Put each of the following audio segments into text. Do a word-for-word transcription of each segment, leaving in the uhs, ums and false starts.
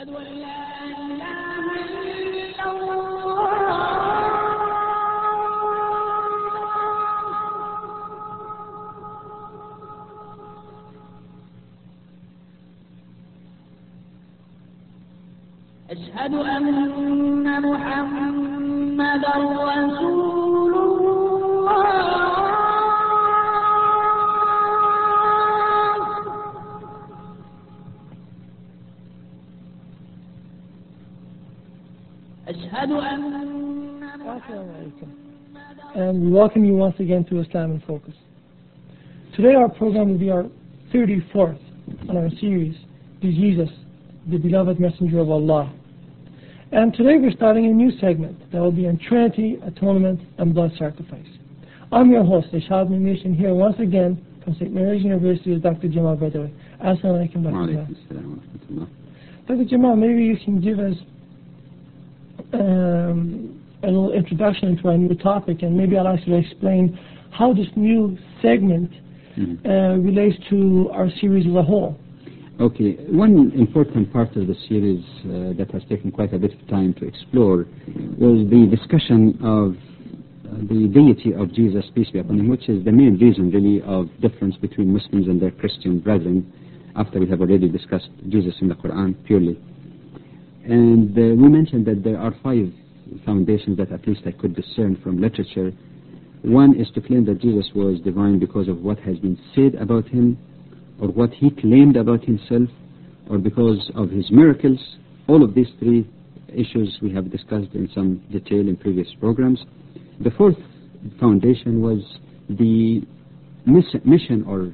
أشهد أن محمدا رسول الله. أشهد أن And we welcome you once again to Islam in Focus. Today our program will be our thirty-fourth on our series, The Jesus, the Beloved Messenger of Allah. And today we're starting a new segment that will be on Trinity, Atonement, and Blood Sacrifice. I'm your host, Ishad Mimish, and here once again from Saint Mary's University is Doctor Jamal Badawi. Assalamu alaikum, Doctor Jamal. Doctor Jamal, maybe you can give us um, a little introduction to our new topic, and maybe I'll ask you to explain how this new segment mm-hmm. uh, relates to our series as a whole. Okay, one important part of the series uh, that has taken quite a bit of time to explore was the discussion of uh, the deity of Jesus, peace be upon him, which is the main reason really of difference between Muslims and their Christian brethren, after we have already discussed Jesus in the Quran purely. And uh, we mentioned that there are five foundations that at least I could discern from literature. One is to claim that Jesus was divine because of what has been said about him, or what he claimed about himself, or because of his miracles. All of these three issues we have discussed in some detail in previous programs. The fourth foundation was the mission or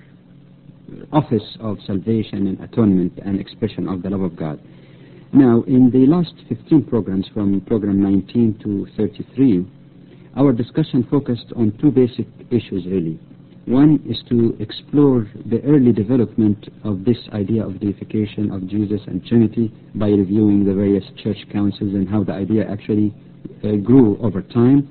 office of salvation and atonement and expression of the love of God. Now, in the last fifteen programs, from program nineteen to thirty-three, our discussion focused on two basic issues really. One is to explore the early development of this idea of deification of Jesus and Trinity by reviewing the various church councils and how the idea actually uh, grew over time,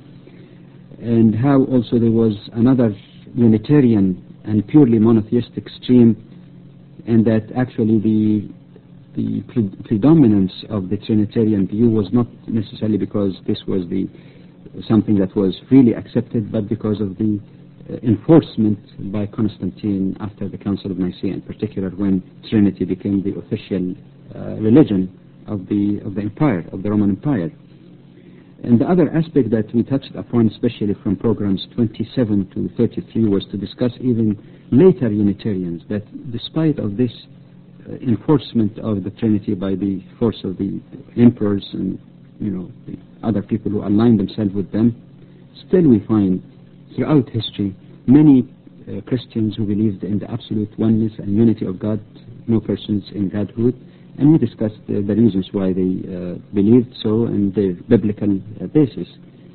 and how also there was another Unitarian and purely monotheistic stream, and that actually the the pre predominance of the Trinitarian view was not necessarily because this was the something that was freely accepted, but because of the Uh, enforcement by Constantine after the Council of Nicaea, in particular when Trinity became the official uh, religion of the of the empire, of the Roman Empire. And the other aspect that we touched upon, especially from programs twenty-seven to thirty-three, was to discuss even later Unitarians, that despite of this uh, enforcement of the Trinity by the force of the emperors and you know the other people who aligned themselves with them, still we find throughout history many uh, Christians who believed in the absolute oneness and unity of God, no persons in Godhood, and we discussed uh, the reasons why they uh, believed so and their biblical uh, basis.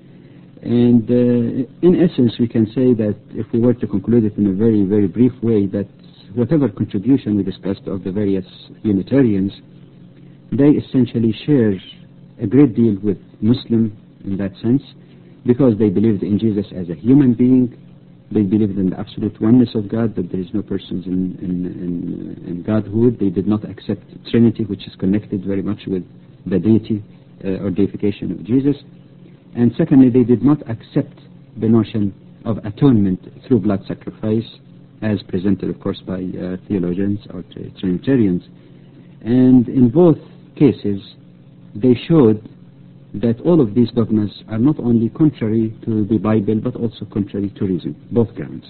And uh, in essence we can say that if we were to conclude it in a very, very brief way, that whatever contribution we discussed of the various Unitarians, they essentially share a great deal with Muslim in that sense, because they believed in Jesus as a human being. They believed in the absolute oneness of God, that there is no persons in, in, in, in Godhood. They did not accept Trinity, which is connected very much with the deity uh, or deification of Jesus. And secondly, they did not accept the notion of atonement through blood sacrifice, as presented, of course, by uh, theologians or Trinitarians. And in both cases, they showed that all of these dogmas are not only contrary to the Bible, but also contrary to reason, both grounds.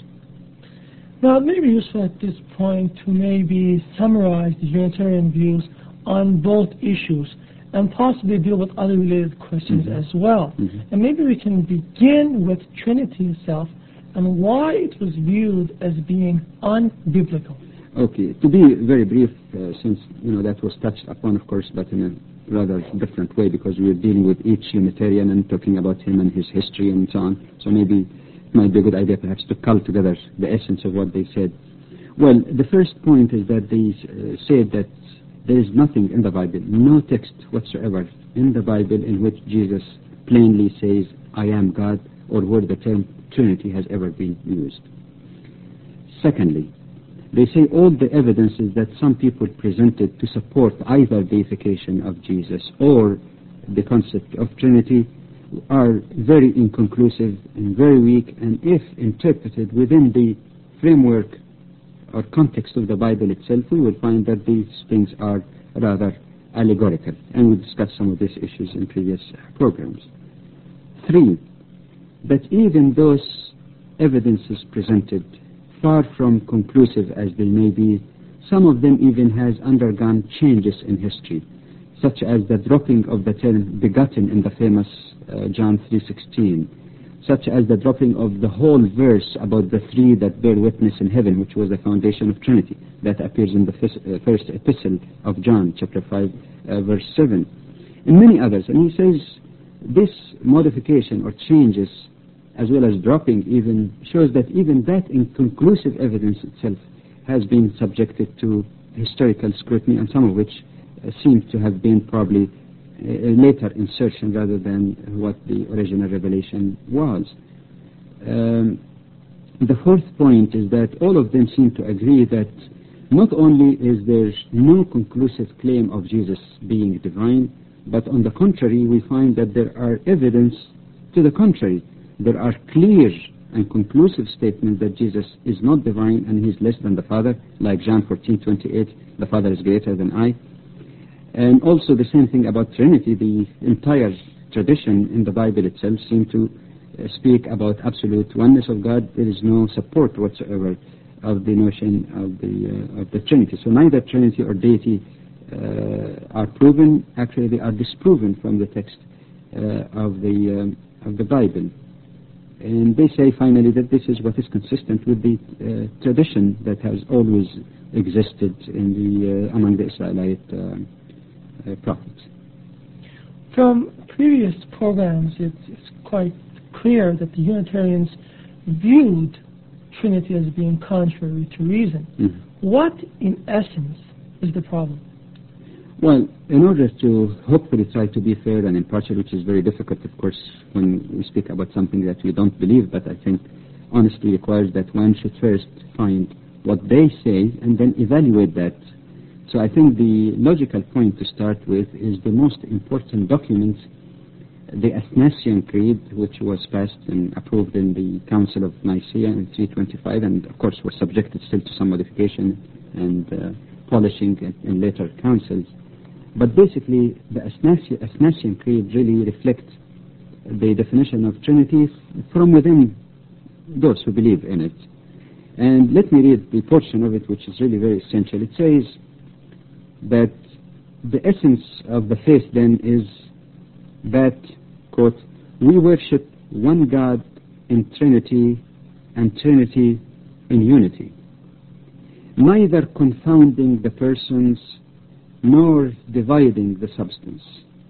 Now, it may be useful at this point to maybe summarize the Unitarian views on both issues and possibly deal with other related questions mm-hmm. as well. Mm-hmm. And maybe we can begin with Trinity itself and why it was viewed as being unbiblical. Okay, to be very brief, uh, since you know that was touched upon, of course, but in a rather different way, because we are dealing with each Unitarian and talking about him and his history and so on. So maybe it might be a good idea perhaps to cull together the essence of what they said. Well, the first point is that they uh, said that there is nothing in the Bible, no text whatsoever in the Bible in which Jesus plainly says, I am God, or where the term Trinity has ever been used. Secondly, They say all the evidences that some people presented to support either deification of Jesus or the concept of Trinity are very inconclusive and very weak, and if interpreted within the framework or context of the Bible itself, we will find that these things are rather allegorical, and we discussed some of these issues in previous programs. Three, that even those evidences presented, far from conclusive as they may be, some of them even has undergone changes in history, such as the dropping of the term begotten in the famous uh, John three sixteen, such as the dropping of the whole verse about the three that bear witness in heaven, which was the foundation of Trinity, that appears in the first, uh, first epistle of John, chapter five, uh, verse seven, and many others. And he says this modification or changes, as well as dropping even, shows that even that inconclusive evidence itself has been subjected to historical scrutiny, and some of which uh, seem to have been probably a later insertion rather than what the original revelation was. Um, the fourth point is that all of them seem to agree that not only is there no conclusive claim of Jesus being divine, but on the contrary, we find that there are evidence to the contrary. There are clear and conclusive statements that Jesus is not divine and he is less than the Father, like John fourteen twenty-eight, the Father is greater than I. And also the same thing about Trinity. The entire tradition in the Bible itself seems to uh, speak about absolute oneness of God. There is no support whatsoever of the notion of the uh, of the Trinity. So neither Trinity or deity uh, are proven. Actually, they are disproven from the text uh, of the um, of the Bible. And they say finally that this is what is consistent with the uh, tradition that has always existed in the uh, among the Israelite uh, Uh, prophets. From previous programs, it's, it's quite clear that the Unitarians viewed Trinity as being contrary to reason. Mm-hmm. What, in essence, is the problem? Well, in order to hopefully try to be fair and impartial, which is very difficult, of course, when we speak about something that we don't believe, but I think honesty requires that one should first find what they say and then evaluate that. So I think the logical point to start with is the most important document, the Athanasian Creed, which was passed and approved in the Council of Nicaea in three twenty-five, and of course was subjected still to some modification and uh, polishing in, in later councils. But basically, the Athanasian Creed really reflects the definition of Trinity from within those who believe in it. And let me read the portion of it, which is really very essential. It says that the essence of the faith then is that, quote, we worship one God in Trinity and Trinity in unity, neither confounding the persons nor dividing the substance.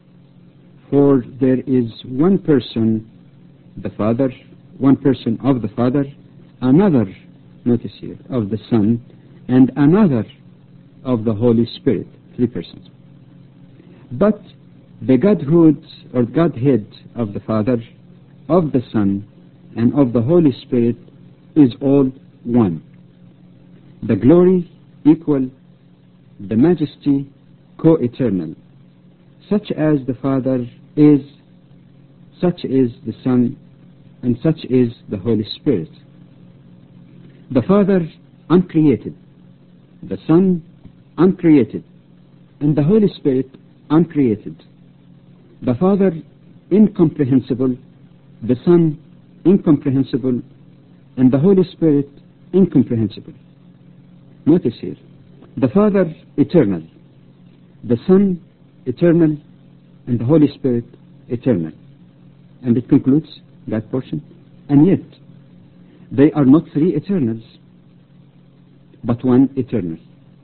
For there is one person, the Father, one person of the Father, another, notice here, of the Son, and another of the Holy Spirit, three persons. But the Godhood or Godhead of the Father, of the Son, and of the Holy Spirit is all one. The glory equal, the majesty co-eternal. Such as the Father is, such is the Son, and such is the Holy Spirit. The Father uncreated, the Son uncreated, and the Holy Spirit uncreated. The Father incomprehensible, the Son incomprehensible, and the Holy Spirit incomprehensible. Notice here, the Father eternal, the Son eternal, and the Holy Spirit eternal. And it concludes that portion. And yet, they are not three eternals, but one eternal.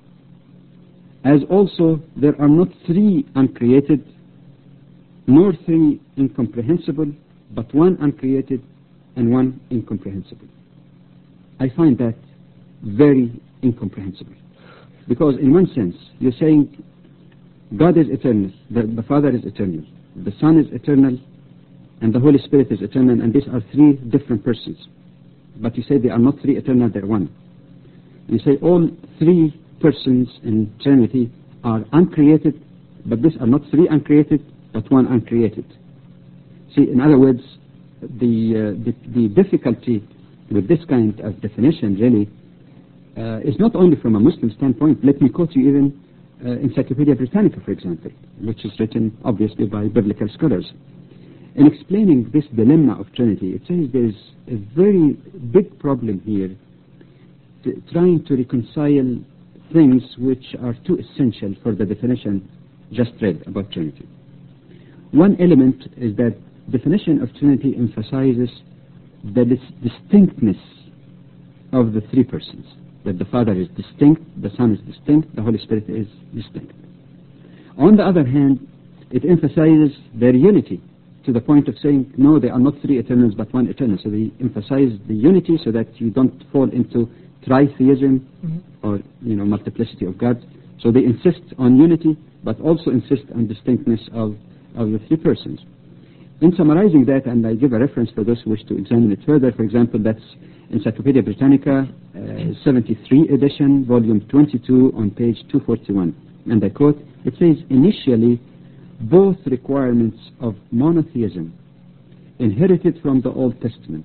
As also there are not three uncreated, nor three incomprehensible, but one uncreated and one incomprehensible. I find that very incomprehensible. Because in one sense, you're saying God is eternal, the, the Father is eternal, the Son is eternal, and the Holy Spirit is eternal, and these are three different persons. But you say they are not three eternal, they're one. You say all three persons in Trinity are uncreated, but these are not three uncreated, but one uncreated. See, in other words, the, uh, the, the difficulty with this kind of definition really uh, is not only from a Muslim standpoint. Let me quote you even uh, Encyclopedia Britannica, for example, which is written obviously by biblical scholars. In explaining this dilemma of Trinity, it says there is a very big problem here to, trying to reconcile things which are too essential for the definition just read about Trinity. One element is that definition of Trinity emphasizes the dis distinctness of the three persons, that the Father is distinct, the Son is distinct, the Holy Spirit is distinct. On the other hand, it emphasizes their unity to the point of saying, no, they are not three eternals but one eternal. So they emphasize the unity so that you don't fall into tritheism mm-hmm. or you know multiplicity of God. So they insist on unity but also insist on distinctness of, of the three persons. In summarizing that, and I give a reference for those who wish to examine it further, for example, that's Encyclopedia Britannica, uh, seventy-three edition, volume twenty-two, on page two forty-one. And I quote, it says, initially, both requirements of monotheism inherited from the Old Testament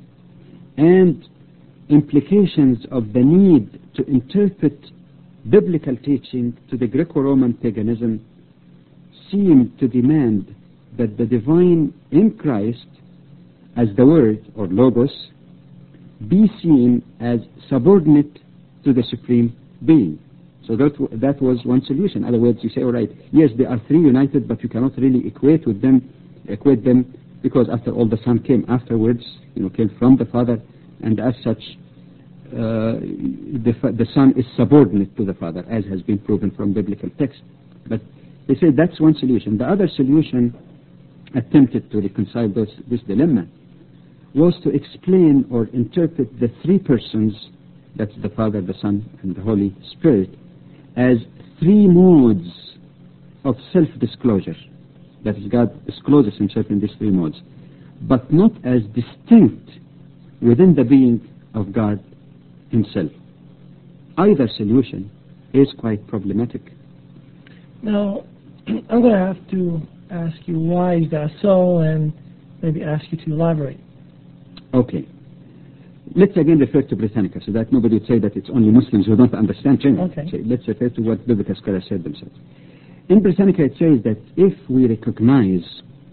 and implications of the need to interpret biblical teaching to the Greco-Roman paganism seem to demand that the divine in Christ as the Word or Logos be seen as subordinate to the Supreme Being. So that, that was one solution. In other words, you say, all right, yes, they are three united, but you cannot really equate with them, equate them, because after all, the Son came afterwards, you know, came from the Father, and as such, uh, the, the Son is subordinate to the Father, as has been proven from biblical text. But they say that's one solution. The other solution attempted to reconcile this, this dilemma was to explain or interpret the three persons, that's the Father, the Son, and the Holy Spirit, as three modes of self-disclosure. That is, God discloses himself in these three modes, but not as distinct within the being of God himself. Either solution is quite problematic. Now, I'm going to have to ask you why is that so, and maybe ask you to elaborate. Okay. Let's again refer to Britannica so that nobody would say that it's only Muslims who don't understand Trinity. Okay. So let's refer to what biblical scholars said themselves. In Britannica it says that if we recognize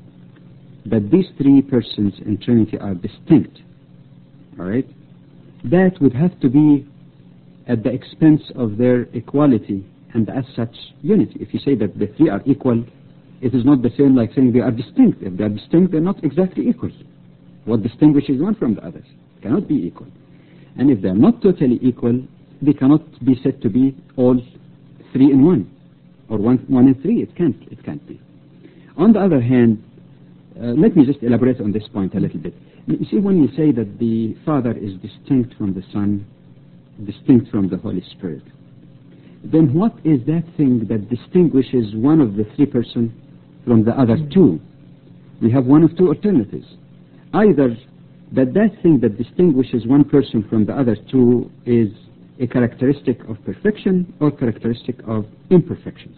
that these three persons in Trinity are distinct, all right, that would have to be at the expense of their equality and as such unity. If you say that the three are equal, it is not the same like saying they are distinct. If they are distinct, they're not exactly equal. What distinguishes one from the others cannot be equal. And if they are not totally equal, they cannot be said to be all three in one, or one, one in three. It can't, it can't be. On the other hand, uh, let me just elaborate on this point a little bit. You see, when you say that the Father is distinct from the Son, distinct from the Holy Spirit, then what is that thing that distinguishes one of the three persons from the other two? We have one of two alternatives. Either that that thing that distinguishes one person from the other two is a characteristic of perfection or characteristic of imperfection.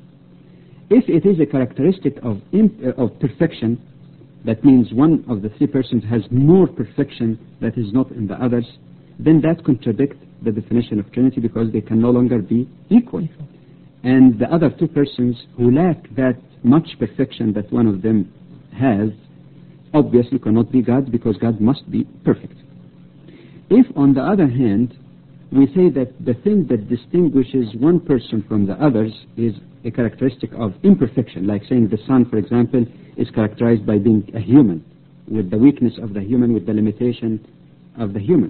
If it is a characteristic of, imp uh, of perfection, that means one of the three persons has more perfection that is not in the others, then that contradicts the definition of Trinity because they can no longer be equal. And the other two persons who lack that much perfection that one of them has obviously cannot be God because God must be perfect. If, on the other hand, we say that the thing that distinguishes one person from the others is a characteristic of imperfection, like saying the Son, for example, is characterized by being a human, with the weakness of the human, with the limitation of the human.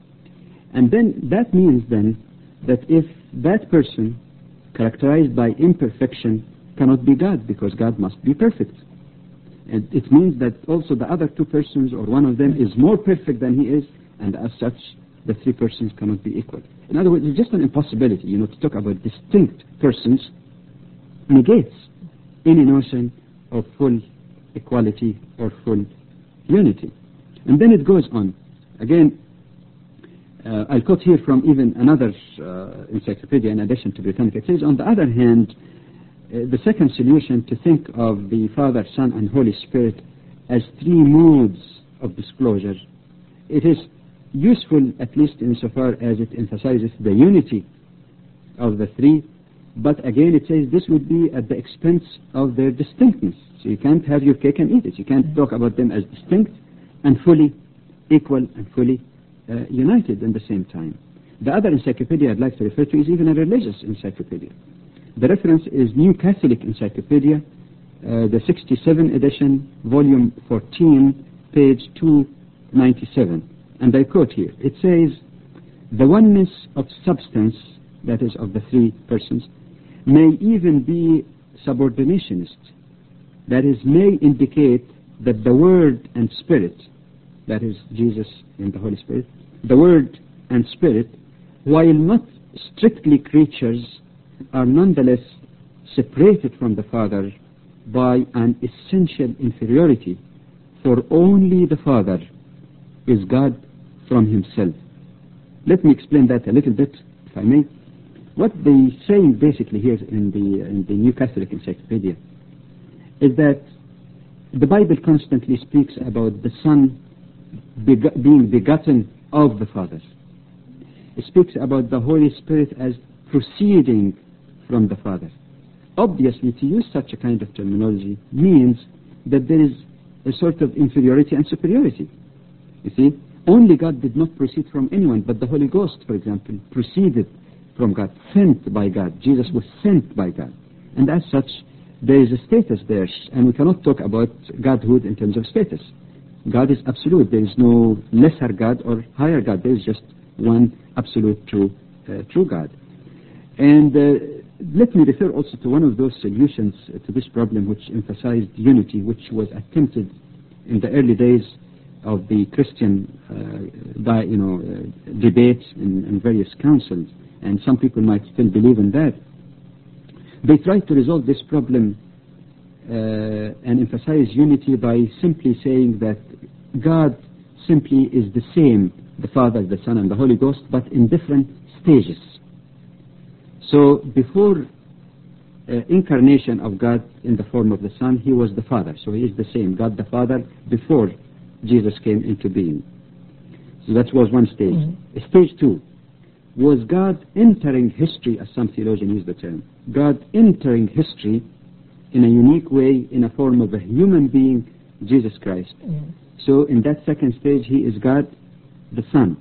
And then that means then that if that person, characterized by imperfection, cannot be God because God must be perfect. And it means that also the other two persons or one of them is more perfect than he is, and as such, the three persons cannot be equal. In other words, it's just an impossibility, you know, to talk about distinct persons negates any notion of full equality or full unity. And then it goes on. Again, Uh, I'll quote here from even another uh, encyclopedia in addition to Britannica. It says, on the other hand, uh, the second solution to think of the Father, Son, and Holy Spirit as three modes of disclosure, it is useful at least insofar as it emphasizes the unity of the three, but again it says this would be at the expense of their distinctness. So you can't have your cake and eat it. You can't talk about them as distinct and fully equal and fully uh, united in the same time. The other encyclopedia I'd like to refer to is even a religious encyclopedia. The reference is New Catholic Encyclopedia, uh, the sixty-seven edition, volume fourteen, page two ninety-seven. And I quote here, it says, the oneness of substance, that is of the three persons, may even be subordinationist. That is, may indicate that the Word and Spirit, that is Jesus and the Holy Spirit, the Word and Spirit, while not strictly creatures, are nonetheless separated from the Father by an essential inferiority, for only the Father is God from himself. Let me explain that a little bit, if I may. What they're saying basically here in the, in the New Catholic Encyclopedia is that the Bible constantly speaks about the Son beg- being begotten of the Father. It speaks about the Holy Spirit as proceeding from the Father. Obviously, to use such a kind of terminology means that there is a sort of inferiority and superiority. You see, only God did not proceed from anyone, but the Holy Ghost, for example, proceeded from God, sent by God. Jesus was sent by God. And as such, there is a status there, and we cannot talk about Godhood in terms of status. God is absolute. There is no lesser God or higher God. There is just one absolute true, uh, true God. And uh, let me refer also to one of those solutions to this problem which emphasized unity, which was attempted in the early days of the Christian uh, di, you know, uh, debates in, in various councils, and some people might still believe in that. They tried to resolve this problem uh, and emphasize unity by simply saying that God simply is the same, the Father, the Son, and the Holy Ghost, but in different stages. So before uh, incarnation of God in the form of the Son, he was the Father. So he is the same, God the Father, before Jesus came into being. So that was one stage. Mm-hmm. Stage two was God entering history, as some theologians use the term. God entering history in a unique way in a form of a human being, Jesus Christ. Mm-hmm. So in that second stage, he is God the Son.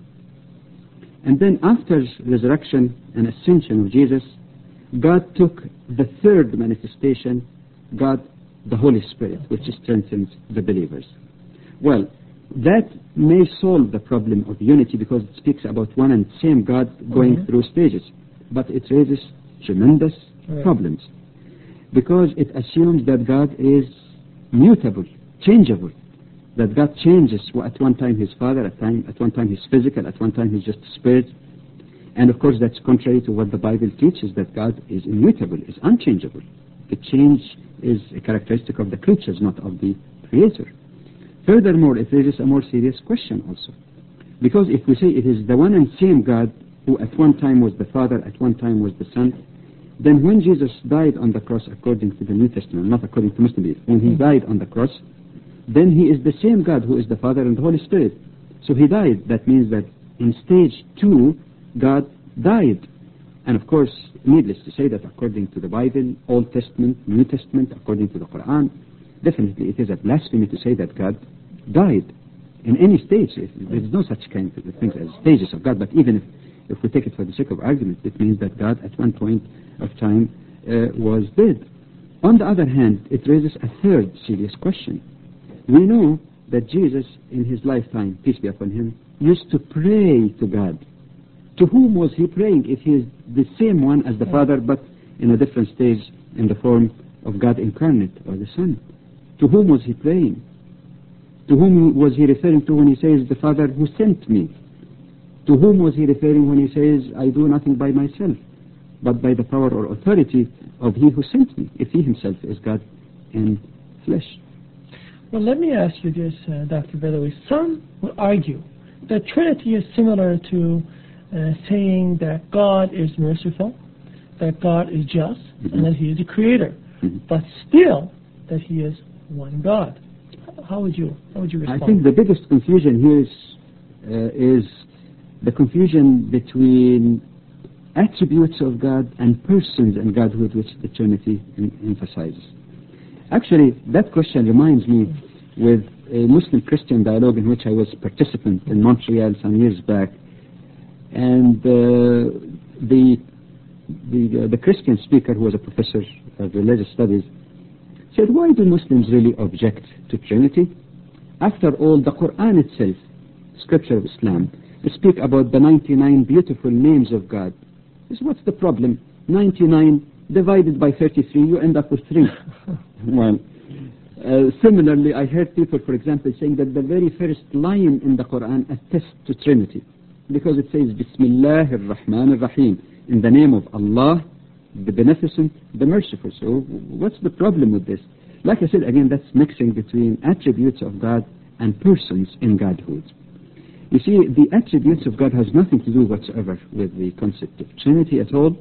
And then after resurrection and ascension of Jesus, God took the third manifestation, God the Holy Spirit, which strengthens the believers. Well, that may solve the problem of unity because it speaks about one and same God going mm-hmm. through stages. But it raises tremendous right. problems because it assumes that God is mutable, changeable, that God changes. At one time He's Father, at, time, at one time He's physical, at one time He's just Spirit. And of course that's contrary to what the Bible teaches, that God is immutable, is unchangeable. The change is a characteristic of the creatures, not of the Creator. Furthermore, it raises a more serious question also. Because if we say it is the one and same God who at one time was the Father, at one time was the Son, then when Jesus died on the cross according to the New Testament, not according to Muslim belief, when He died on the cross, then He is the same God who is the Father and the Holy Spirit. So He died. That means that in stage two, God died. And of course, needless to say that according to the Bible, Old Testament, New Testament, according to the Quran, definitely it is a blasphemy to say that God died in any stage. There is no such kind of things as stages of God, but even if, if we take it for the sake of argument, it means that God at one point of time uh, was dead. On the other hand, it raises a third serious question. We know that Jesus in His lifetime, peace be upon Him, used to pray to God. To whom was He praying if He is the same one as the Father but in a different stage in the form of God incarnate or the Son? To whom was He praying? To whom was He referring to when He says, the Father who sent me? To whom was He referring when He says, I do nothing by myself, but by the power or authority of He who sent me, if He Himself is God in flesh? Well, let me ask you this, uh, Doctor Badawi. Some will argue the Trinity is similar to uh, saying that God is merciful, that God is just, mm-hmm. and that He is the Creator, mm-hmm. but still that He is one God. How would you how would you respond? I think the biggest confusion here is uh, is the confusion between attributes of God and persons in Godhood, which the Trinity em- emphasizes. Actually, that question reminds me with a Muslim-Christian dialogue in which I was a participant in Montreal some years back, and uh, the the, uh, the Christian speaker, who was a professor of religious studies, said, why do Muslims really object to Trinity? After all, the Quran itself, scripture of Islam, speak about the ninety-nine beautiful names of God. He said, what's the problem? ninety-nine divided by thirty-three, you end up with three. Well, uh, similarly, I heard people, for example, saying that the very first line in the Quran attests to Trinity, because it says, Bismillah ar-Rahman ar-Rahim, in the name of Allah, the Beneficent, the Merciful. So what's the problem with this? Like I said, again, that's mixing between attributes of God and persons in Godhood. You see, the attributes of God has nothing to do whatsoever with the concept of Trinity at all,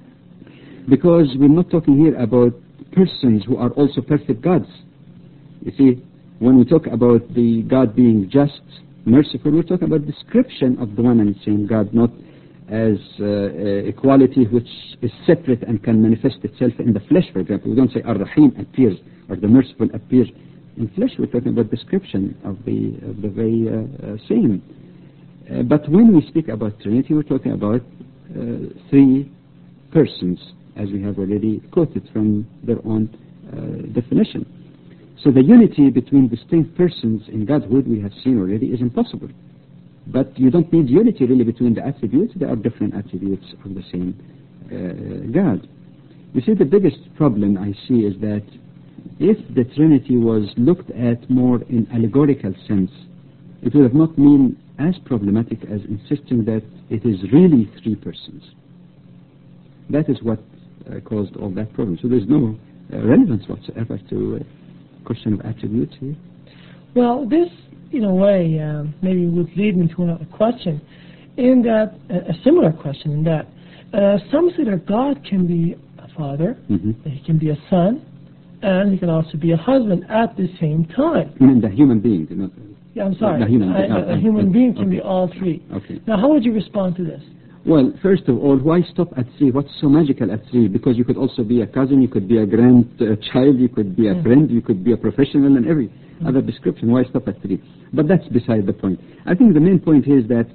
because we're not talking here about persons who are also perfect gods. You see, when we talk about the God being just, merciful, we're talking about description of the one and same God, not as uh, a quality which is separate and can manifest itself in the flesh, for example. We don't say Ar-Rahim appears or the merciful appears in flesh. We're talking about description of the, of the very uh, uh, same. Uh, but when we speak about Trinity, we're talking about uh, three persons, as we have already quoted from their own uh, definition. So the unity between distinct persons in Godhood, we have seen already, is impossible. But you don't need unity really between the attributes. There are different attributes of the same uh, God. You see, the biggest problem I see is that if the Trinity was looked at more in allegorical sense, it would have not been as problematic as insisting that it is really three persons. That is what uh, caused all that problem. So there's no uh, relevance whatsoever to uh, question of attributes here. Well, this, in a way, um, maybe would lead me to another question, in that, uh, a similar question, in that uh, some say that God can be a father, mm-hmm. He can be a son, and He can also be a husband at the same time. You mean the human being? Not yeah, I'm sorry. The human, I, uh, a human uh, being can okay. be all three. Okay. Now, how would you respond to this? Well, first of all, why stop at three? What's so magical at three? Because you could also be a cousin, you could be a grandchild, you could be a mm. friend, you could be a professional, and every mm. other description. Why stop at three? But that's beside the point. I think the main point is that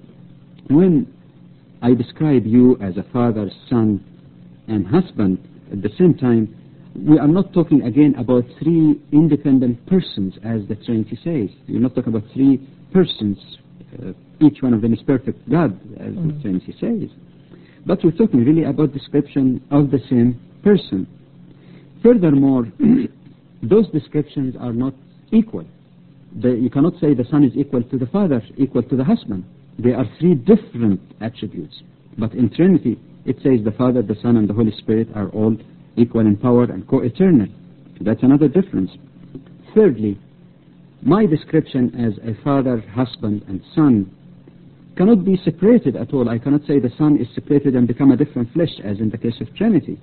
when I describe you as a father, son, and husband at the same time, we are not talking again about three independent persons, as the Trinity says. We're not talking about three persons. Uh, each one of them is perfect God, as mm. the Trinity says. But we're talking really about description of the same person. Furthermore, those descriptions are not equal. The, you cannot say the son is equal to the father, equal to the husband. They are three different attributes. But in Trinity, it says the Father, the Son, and the Holy Spirit are all equal in power and co-eternal. That's another difference. Thirdly, my description as a father, husband, and son cannot be separated at all. I cannot say the son is separated and become a different flesh, as in the case of Trinity.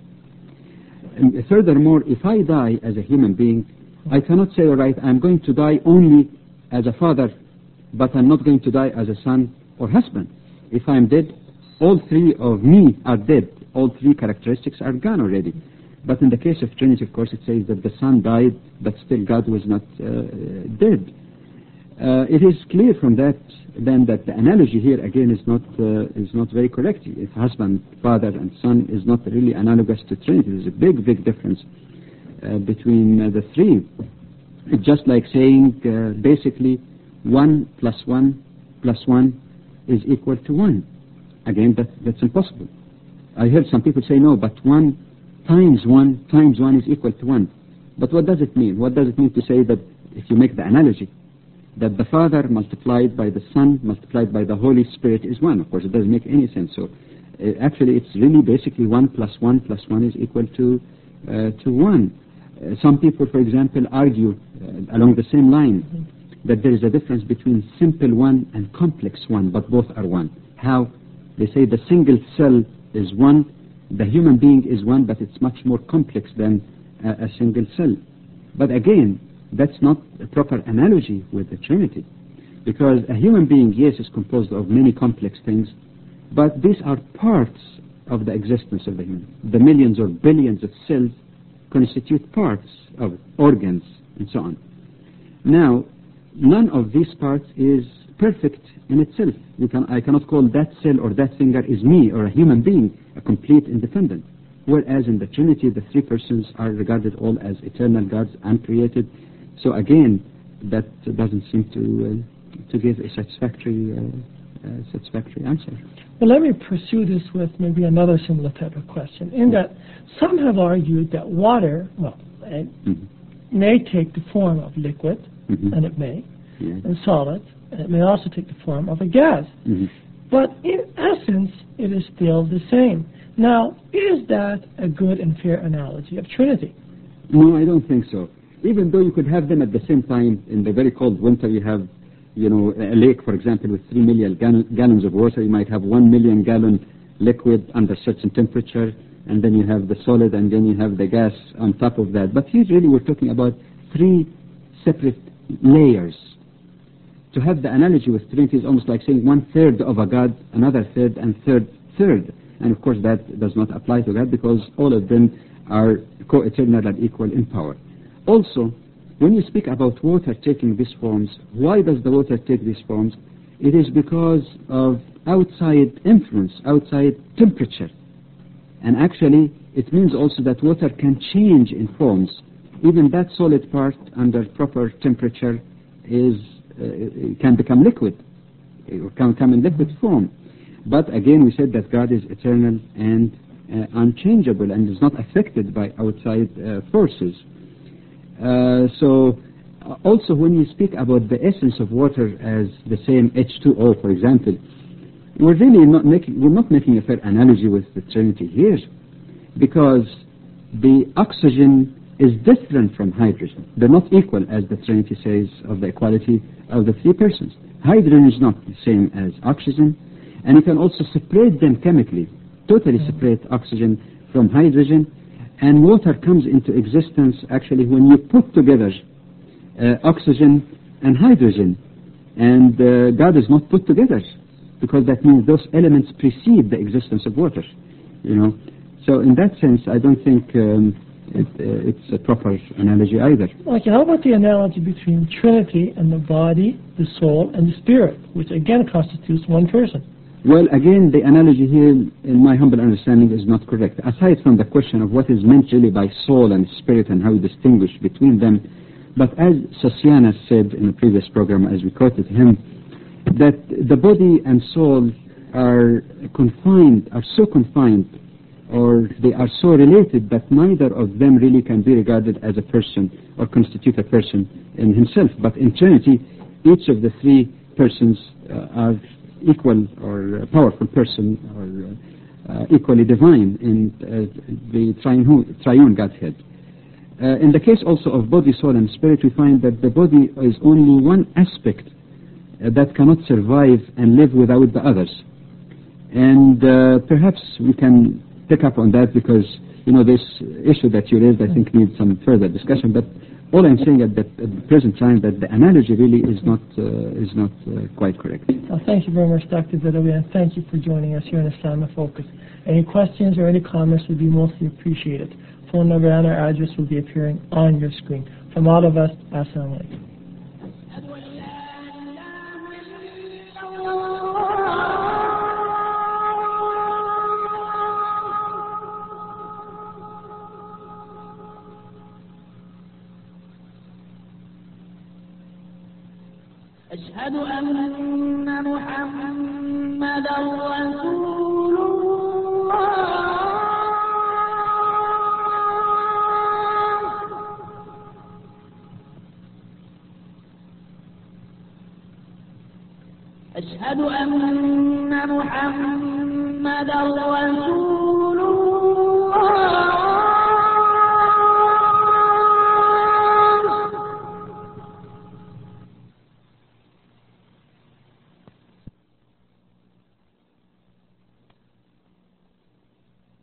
And furthermore, if I die as a human being, I cannot say, all right, I'm going to die only as a father, but I'm not going to die as a son or husband. If I'm dead, all three of me are dead. All three characteristics are gone already. But in the case of Trinity, of course, it says that the Son died, but still God was not uh, dead. Uh, it is clear from that, then, that the analogy here, again, is not uh, is not very correct. If husband, father, and son is not really analogous to Trinity, there's a big, big difference uh, between uh, the three. It's just like saying, uh, basically, one plus one plus one is equal to one. Again, that, that's impossible. I heard some people say, no, but one times one times one is equal to one. But what does it mean? What does it mean to say that, if you make the analogy, that the Father multiplied by the Son multiplied by the Holy Spirit is one? Of course, it doesn't make any sense. So, uh, actually, it's really basically one plus one plus one is equal to uh, to one. Uh, some people, for example, argue uh, along the same line that there is a difference between simple one and complex one, but both are one. How? They say the single cell is one, the human being is one, but it's much more complex than uh, a single cell. But again, that's not a proper analogy with the Trinity, because a human being, yes, is composed of many complex things, but these are parts of the existence of the human. The millions or billions of cells constitute parts of organs and so on. Now, none of these parts is perfect in itself. We can, I cannot call that cell or that finger is me or a human being, a complete independent. Whereas in the Trinity, the three persons are regarded all as eternal gods, uncreated. So again, that doesn't seem to uh, to give a satisfactory uh, uh, satisfactory answer. Well, let me pursue this with maybe another similar type of question. In that, some have argued that water, well, it mm-hmm. may take the form of liquid, mm-hmm. and it may, yeah. and solid, and it may also take the form of a gas. Mm-hmm. But in essence, it is still the same. Now, is that a good and fair analogy of Trinity? No, I don't think so. Even though you could have them at the same time, in the very cold winter, you have, you know, a lake, for example, with three million gal gallons of water. You might have one million gallon liquid under certain temperature, and then you have the solid, and then you have the gas on top of that. But here, really, we're talking about three separate layers. To have the analogy with Trinity is almost like saying one third of a God, another third, and third third. And of course, that does not apply to God, because all of them are co-eternal and equal in power. Also, when you speak about water taking these forms, why does the water take these forms? It is because of outside influence, outside temperature. And actually, it means also that water can change in forms. Even that solid part under proper temperature is uh, can become liquid. It can come in liquid form. But again, we said that God is eternal and uh, unchangeable and is not affected by outside uh, forces. Uh, so, uh, also when you speak about the essence of water as the same H two O, for example, we're really not making we're not making a fair analogy with the Trinity here, because the oxygen is different from hydrogen. They're not equal, as the Trinity says of the equality of the three persons. Hydrogen is not the same as oxygen, and you can also separate them chemically, totally separate oxygen from hydrogen. And water comes into existence actually when you put together uh, oxygen and hydrogen. And uh, God is not put together, because that means those elements precede the existence of water. You know, so in that sense, I don't think um, it, uh, it's a proper analogy either. Okay, how about the analogy between Trinity and the body, the soul, and the spirit, which again constitutes one person? Well, again, the analogy here, in my humble understanding, is not correct. Aside from the question of what is meant really by soul and spirit and how you distinguish between them, but as Sosianos said in the previous program, as we quoted him, that the body and soul are confined, are so confined, or they are so related that neither of them really can be regarded as a person or constitute a person in himself. But in Trinity, each of the three persons uh, are equal or uh, powerful person, or uh, uh, equally divine in uh, the triune, triune Godhead. Uh, in the case also of body, soul, and spirit, we find that the body is only one aspect uh, that cannot survive and live without the others. And uh, perhaps we can pick up on that, because you know this issue that you raised, I think, needs some further discussion. But all I'm saying at, that, at the present time, that the analogy really is not uh, is not uh, quite correct. Well, thank you very much, Doctor Badawi, and thank you for joining us here in Islam in Focus. Any questions or any comments would be mostly appreciated. Phone number and our address will be appearing on your screen. From all of us, Assalamu alaikum. أشهد أن محمدا رسول الله. أشهد أن محمدا رسول الله.